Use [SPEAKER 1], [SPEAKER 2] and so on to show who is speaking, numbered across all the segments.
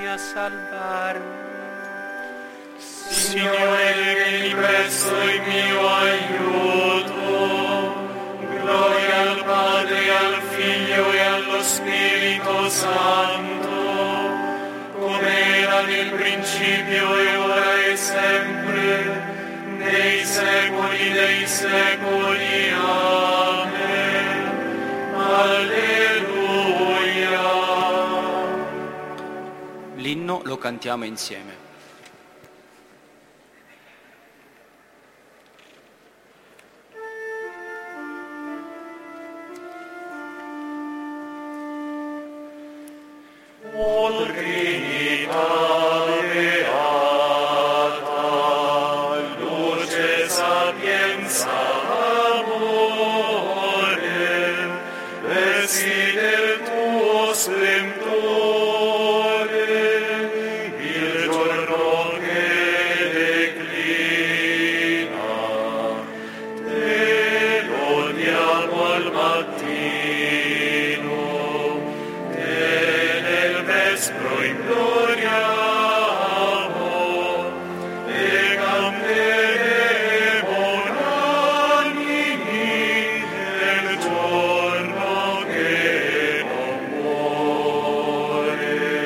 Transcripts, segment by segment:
[SPEAKER 1] vieni a salvarmi.
[SPEAKER 2] Signore, vieni presto in mio aiuto. Gloria al Padre, al Figlio e allo Spirito Santo, come era nel principio e ora e sempre, nei secoli dei secoli. Amen. Alleluia.
[SPEAKER 1] L'inno lo cantiamo insieme.
[SPEAKER 2] O Trinità beata, luce, sapienza, amore, vesti del tuo splendore, il giorno che declina, te lodiamo al mattino, vespro imploriamo e canteremo unanimi nel giorno che non muore.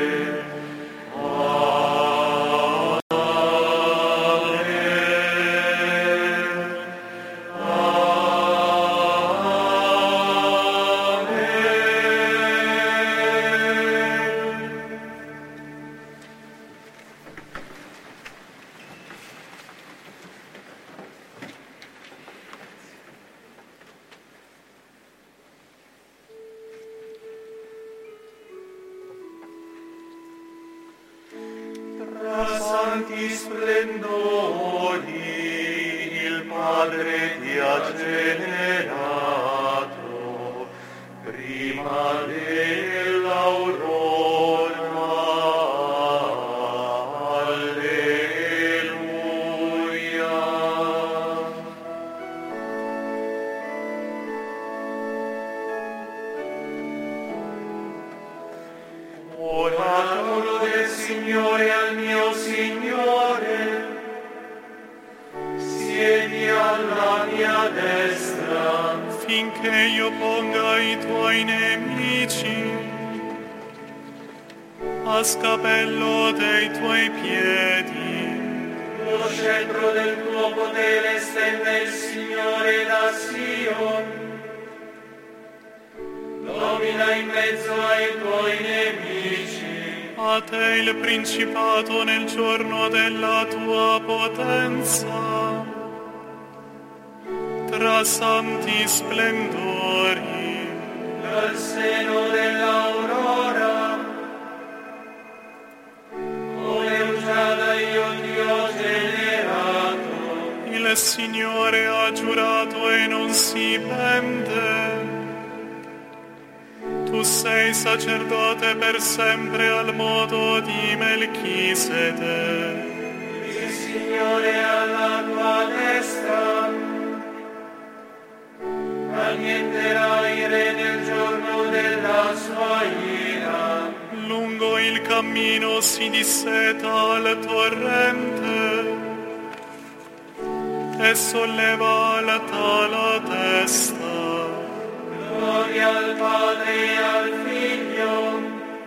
[SPEAKER 2] Tra santi splendori il Padre ti ha generato, prima dell'aurora. Alleluia. Oracolo del Signore al mio Signore, siedi alla mia destra, finché io ponga i tuoi nemici a scapello dei tuoi piedi. Lo scettro del tuo potere stende il Signore da Sion, domina in mezzo ai tuoi nemici. A te il principato nel giorno della tua potenza, tra santi splendori, dal seno dell'aurora, come usata io ti ho generato. Il Signore ha giurato e non si pente. Tu sei sacerdote per sempre al modo di Melchisede. Il Signore alla tua destra annienterà il re nel giorno della sua ira. Lungo il cammino si disseta al torrente e solleva alta la testa. Gloria al Padre e al Figlio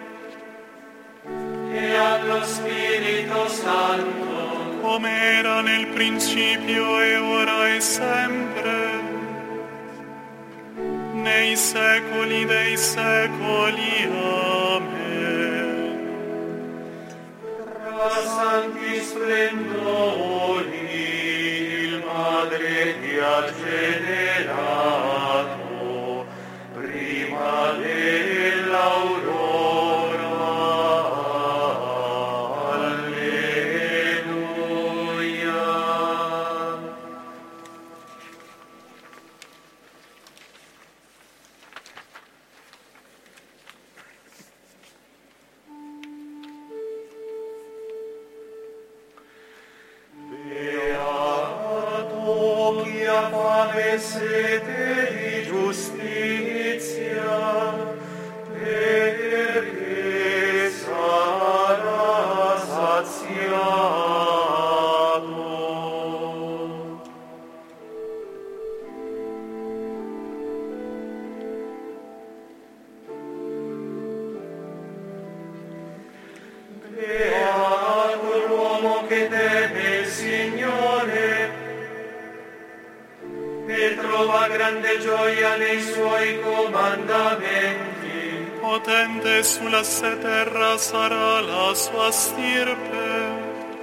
[SPEAKER 2] e allo Spirito Santo, come era nel principio e ora e sempre, nei secoli dei secoli. Amen. Tra santi splendori il Padre ti ha generato, prima dell'aurora. Alleluia. Beato chi ha fame e sete di giustizia, perché sarà trova grande gioia nei suoi comandamenti.
[SPEAKER 3] Potente sulla terra sarà la sua stirpe.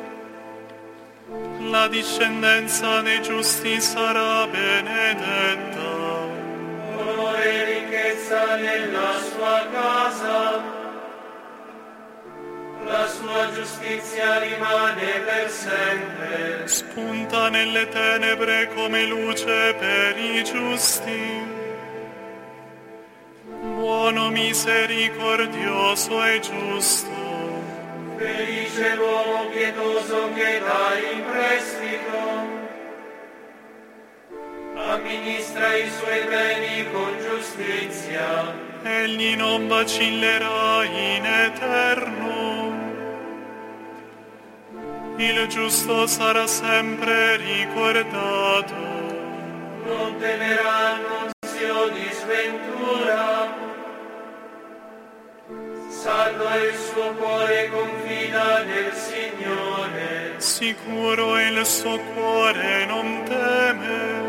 [SPEAKER 3] La discendenza dei giusti sarà benedetta.
[SPEAKER 2] Onore e ricchezza nella sua casa, la sua giustizia rimane per sempre.
[SPEAKER 3] Spunta nelle tenebre come luce per i giusti. Buono, misericordioso e giusto.
[SPEAKER 2] Felice l'uomo pietoso che dà in prestito, amministra i suoi beni con giustizia.
[SPEAKER 3] Egli non vacillerà in eterno. Il giusto sarà sempre ricordato.
[SPEAKER 2] Non temerà annunzio di sventura. Saldo è il suo cuore, confida nel Signore.
[SPEAKER 3] Sicuro il suo cuore non teme,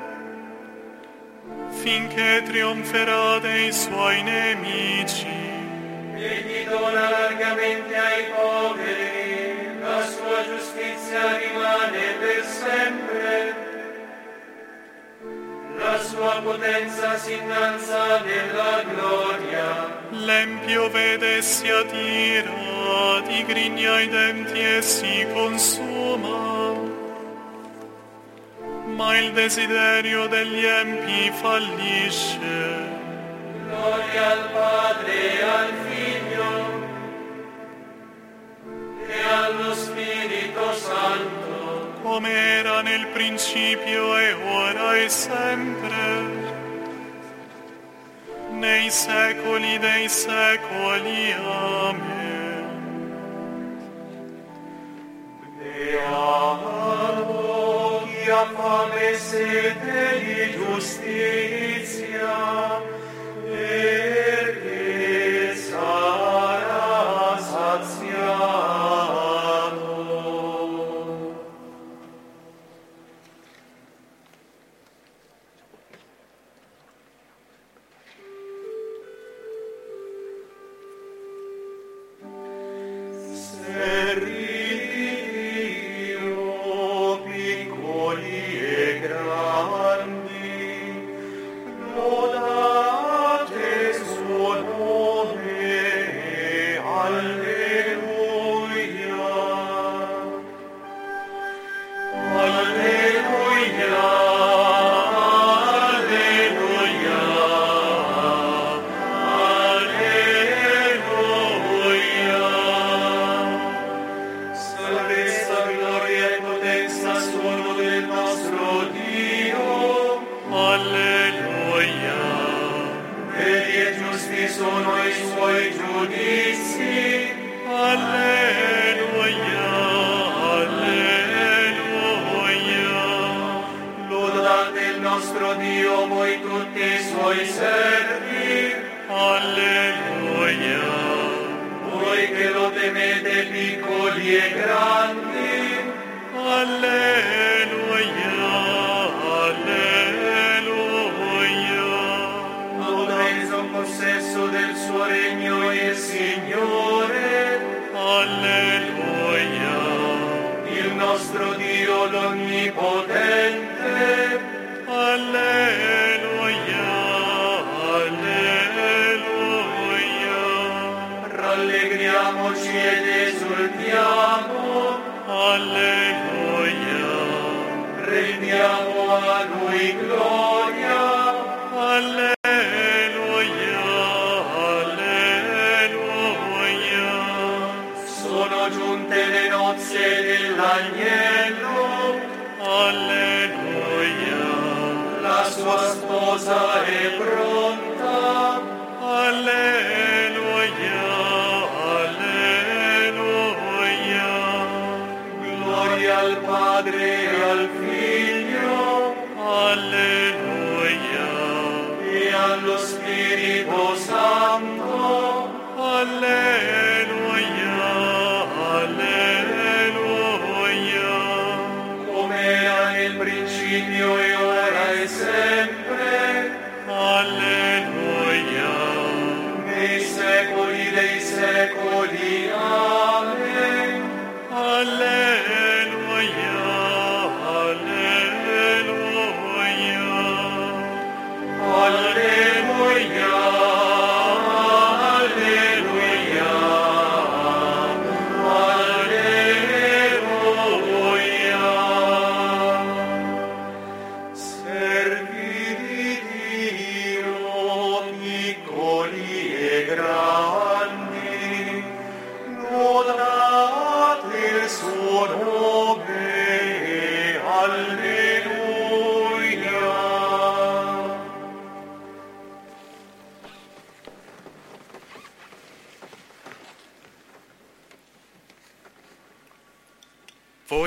[SPEAKER 3] finché trionferà dei suoi nemici.
[SPEAKER 2] Egli dona largamente ai poveri, la sua giustizia rimane per sempre. La sua potenza si innalza nella gloria.
[SPEAKER 3] L'empio vede e si adira, digrigna i denti e si consuma. Ma il desiderio degli empi fallisce.
[SPEAKER 2] Gloria al Padre e al Figlio e allo Spirito Santo,
[SPEAKER 3] come era nel principio e ora e sempre, nei secoli dei secoli. Amen.
[SPEAKER 2] Beato chi ha fame e sete di giustizia, perché sarà saziato. Serritio piccoli e grandi, lodate suo nome, alleluia. Alleluia, alleluia, alleluia. Salvezza, gloria e potenza sono del nostro Dio.
[SPEAKER 3] Alleluia.
[SPEAKER 2] Veri e giusti sono i suoi giudizi.
[SPEAKER 3] Alleluia. Alleluia.
[SPEAKER 2] Lodate il nostro Dio, voi tutti i suoi servi.
[SPEAKER 3] Alleluia.
[SPEAKER 2] Voi che lo temete, piccoli e grandi.
[SPEAKER 3] Alleluia. Alleluia.
[SPEAKER 2] Ora preso possesso del suo regno il Signore,
[SPEAKER 3] Alleluia.
[SPEAKER 2] il nostro Dio l'Onnipotente.
[SPEAKER 3] Alleluia. Alleluia.
[SPEAKER 2] Rallegriamoci ed esultiamo,
[SPEAKER 3] Alleluia.
[SPEAKER 2] rendiamo a Lui gloria.
[SPEAKER 3] Alleluia. Alleluia.
[SPEAKER 2] Sono giunte le nozze dell'agnello,
[SPEAKER 3] Alleluia.
[SPEAKER 2] la sua sposa è pronta.
[SPEAKER 3] Alleluia. Alleluia.
[SPEAKER 2] Gloria al Padre e al Figlio
[SPEAKER 3] Alleluia.
[SPEAKER 2] e allo Spirito Santo.
[SPEAKER 3] Alleluia. Alleluia.
[SPEAKER 2] Come era nel principio e ora e sempre.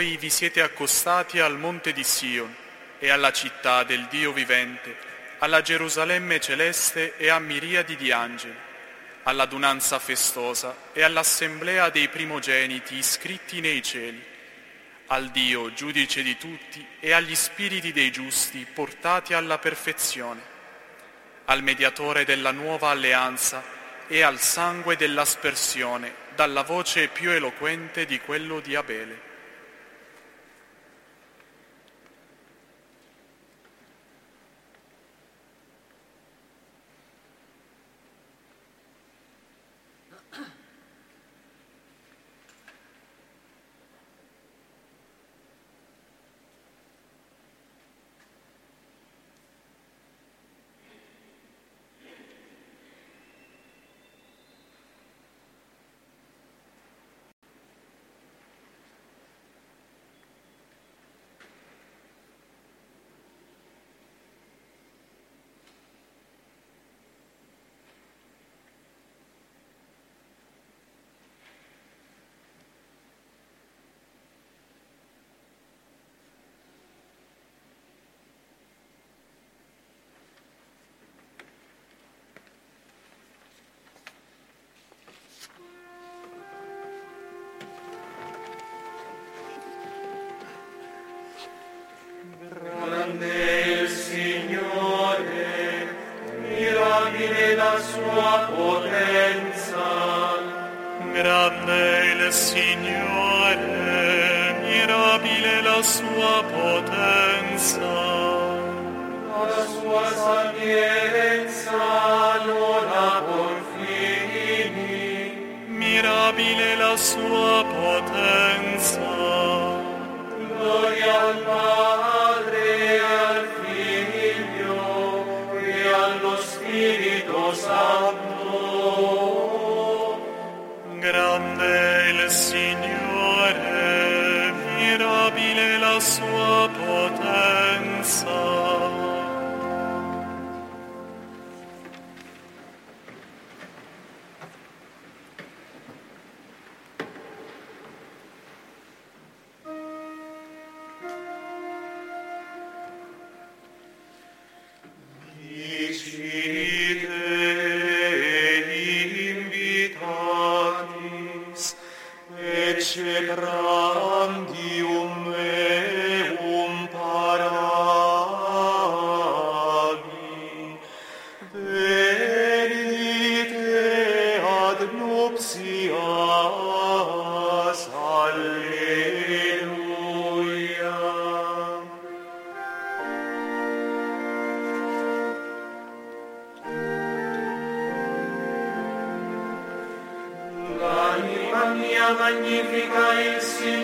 [SPEAKER 3] Voi vi siete accostati al monte di Sion e alla città del Dio vivente, alla Gerusalemme celeste e a miriadi di angeli, all'adunanza festosa e all'assemblea dei primogeniti iscritti nei cieli, al Dio giudice di tutti e agli spiriti dei giusti portati alla perfezione, al mediatore della nuova alleanza e al sangue dell'aspersione dalla voce più eloquente di quello di Abele.
[SPEAKER 2] Magnifica il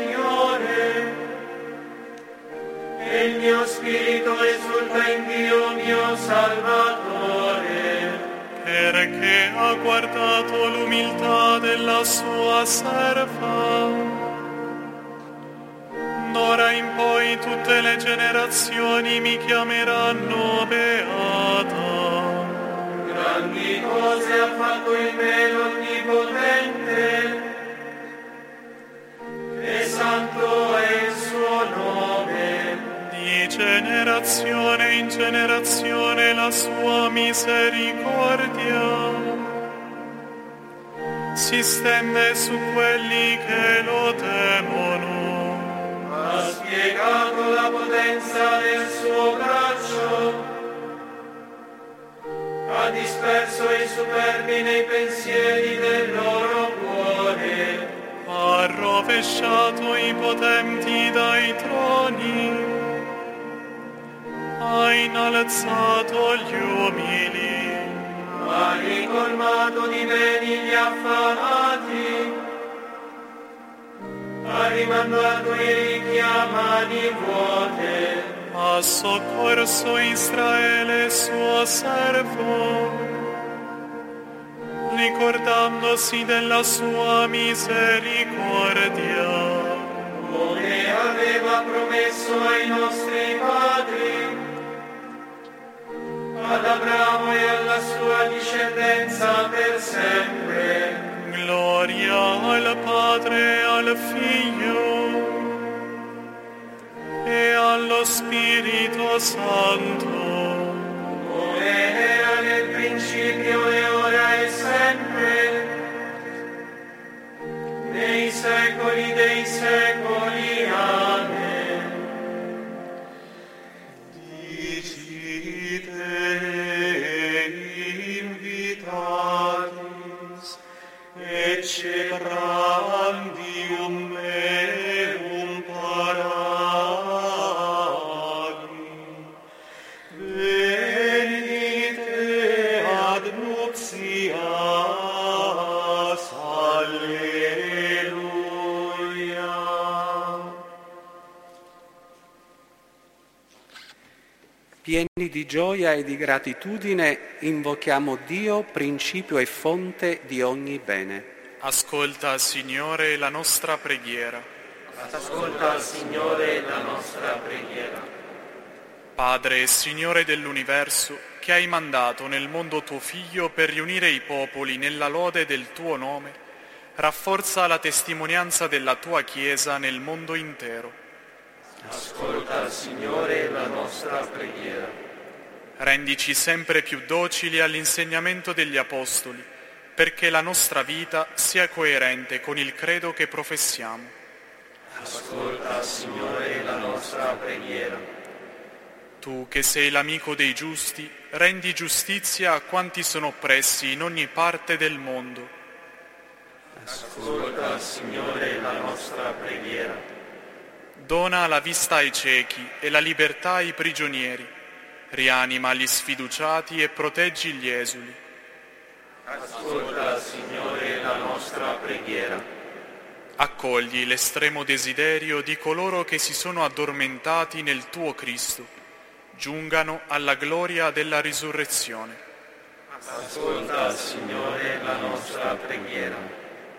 [SPEAKER 2] Signore, e il mio spirito esulta in Dio mio Salvatore,
[SPEAKER 3] perché ha guardato l'umiltà della sua serva. D'ora in poi tutte le generazioni mi chiameranno beata.
[SPEAKER 2] Grandi cose ha fatto in me l'Onnipotente, e santo è il suo nome.
[SPEAKER 3] Di generazione in generazione la sua misericordia si stende su quelli che lo temono.
[SPEAKER 2] Ha spiegato la potenza del suo braccio, ha disperso i superbi nei pensieri del loro cuore.
[SPEAKER 3] Ha rovesciato i potenti dai troni, ha innalzato gli umili,
[SPEAKER 2] Ha ricolmato di beni gli affamati, ha rimandato i ricchi a mani vuote.
[SPEAKER 3] ha soccorso Israele suo servo, ricordandosi della sua misericordia.
[SPEAKER 2] Come aveva promesso ai nostri padri, ad Abramo e alla sua discendenza per sempre.
[SPEAKER 3] Gloria al Padre e al Figlio
[SPEAKER 2] Spirito Santo, come era nel principio e ora e sempre, nei secoli dei secoli. Amen. Dicite invitatis, ecce prandium meum paragi, venite ad nuptias, alleluia.
[SPEAKER 4] Pieni di gioia e di gratitudine, invochiamo Dio, principio e fonte di ogni bene.
[SPEAKER 3] Ascolta, Signore, la nostra preghiera.
[SPEAKER 2] Ascolta, Signore, la nostra preghiera.
[SPEAKER 3] Padre e Signore dell'universo, che hai mandato nel mondo tuo Figlio per riunire i popoli nella lode del tuo nome, rafforza la testimonianza della tua Chiesa nel mondo intero.
[SPEAKER 2] Ascolta, Signore, la nostra preghiera.
[SPEAKER 3] Rendici sempre più docili all'insegnamento degli Apostoli, perché la nostra vita sia coerente con il credo che professiamo.
[SPEAKER 2] Ascolta, Signore, la nostra preghiera.
[SPEAKER 3] Tu, che sei l'amico dei giusti, rendi giustizia a quanti sono oppressi in ogni parte del mondo.
[SPEAKER 2] Ascolta, Signore, la nostra preghiera.
[SPEAKER 3] Dona la vista ai ciechi e la libertà ai prigionieri. Rianima gli sfiduciati e proteggi gli esuli.
[SPEAKER 2] Ascolta, Signore, la nostra preghiera.
[SPEAKER 3] Accogli l'estremo desiderio di coloro che si sono addormentati nel tuo Cristo. Giungano alla gloria della risurrezione.
[SPEAKER 2] Ascolta, Signore, la nostra preghiera.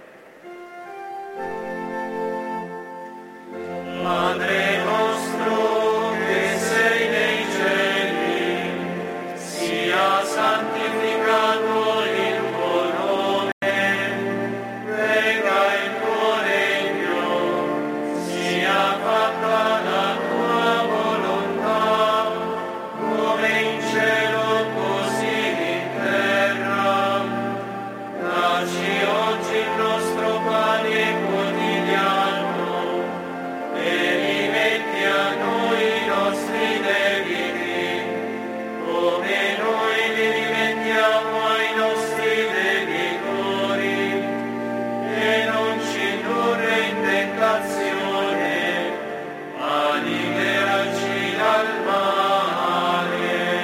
[SPEAKER 2] Padre nostro che sei nei cieli, sia santificato il tuo nome, venga il tuo regno, sia fatta la tua volontà, come in cielo così in terra. Dacci oggi il nostro pane quotidiano, e rimetti a noi i nostri debiti, come noi li rimettiamo ai nostri debitori, e non ci indurre in tentazione, ma liberaci dal male.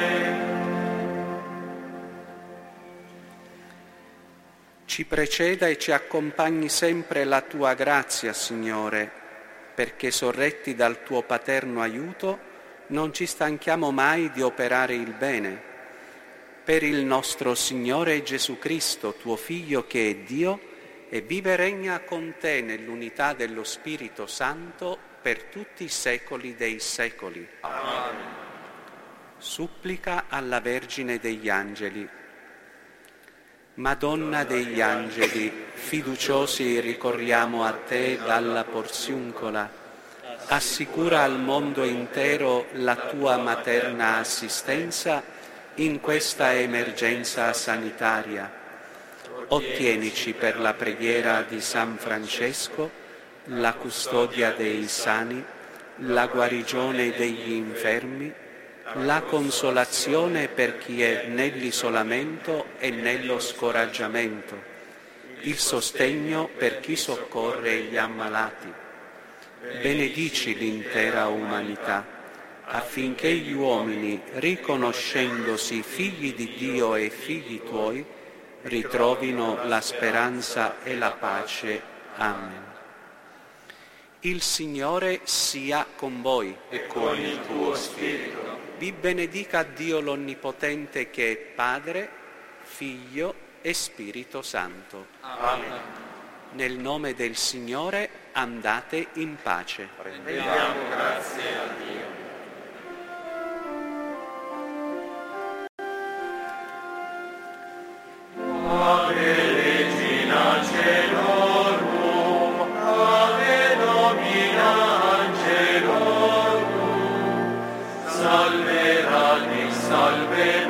[SPEAKER 4] Ci preceda e ci accompagni sempre la tua grazia, Signore, perché sorretti dal tuo paterno aiuto non ci stanchiamo mai di operare il bene. Per il nostro Signore Gesù Cristo, tuo Figlio che è Dio, e vive e regna con te nell'unità dello Spirito Santo per tutti i secoli dei secoli.
[SPEAKER 2] Amen.
[SPEAKER 4] Supplica alla Vergine degli Angeli. Madonna degli Angeli, fiduciosi ricorriamo a te dalla Porziuncola. Assicura al mondo intero la tua materna assistenza in questa emergenza sanitaria. Ottienici per la preghiera di San Francesco la custodia dei sani, la guarigione degli infermi, la consolazione per chi è nell'isolamento e nello scoraggiamento, il sostegno per chi soccorre gli ammalati. Benedici l'intera umanità, affinché gli uomini, riconoscendosi figli di Dio e figli tuoi, ritrovino la speranza e la pace. Amen. Il Signore sia con voi
[SPEAKER 2] E con il tuo spirito.
[SPEAKER 4] Vi benedica Dio l'Onnipotente che è Padre, Figlio e Spirito Santo.
[SPEAKER 2] Amen.
[SPEAKER 4] Nel nome del Signore andate in pace.
[SPEAKER 2] Rendiamo grazie a Dio. Ave Regina Celorum, Ave Domina Angelorum, Salve salve